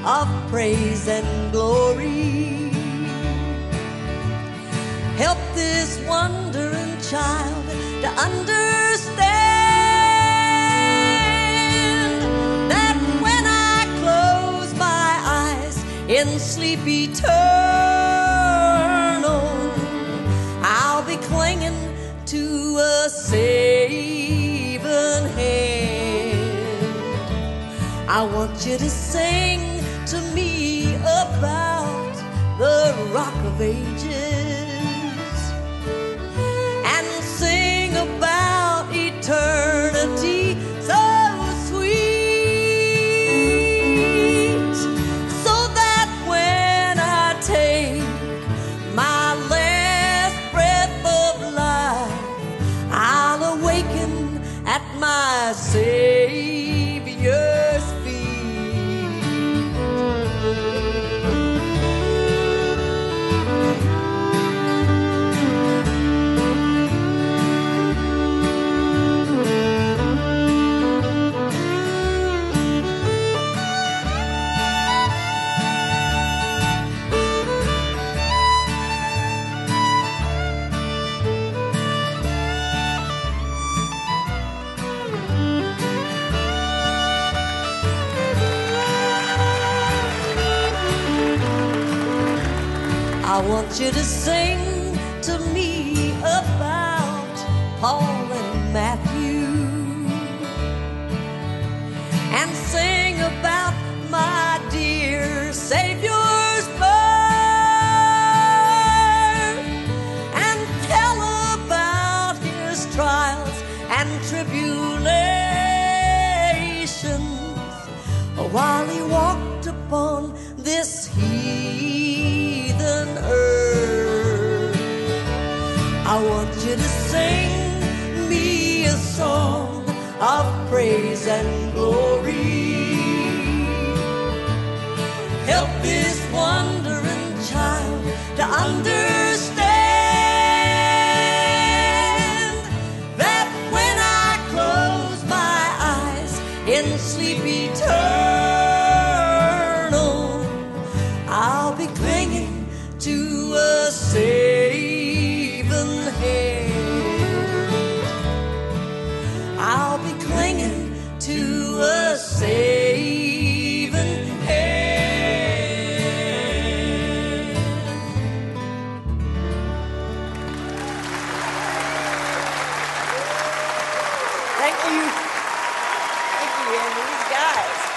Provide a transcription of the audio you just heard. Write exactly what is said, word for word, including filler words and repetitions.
of praise and glory. Help this wandering child to understand that when I close my eyes in sleep eternal, I'll be clinging to a saving hand. I want you to sing to me about the Rock of Ages and sing about eternity so sweet, so that when I take my last breath of life, I'll awaken at my Savior's feet. I want you to sing to me about Paul and Matthew, and sing about my dear Savior's birth, and tell about his trials and tribulations while he walked upon this heathen earth. I want you to sing me a song of praise and glory. Help this wandering child to understand that when I close my eyes in sleep eternal, I'll be clinging to a saving hand. I'll be clinging to a saving hand. Thank you. Thank you, Andy. These guys.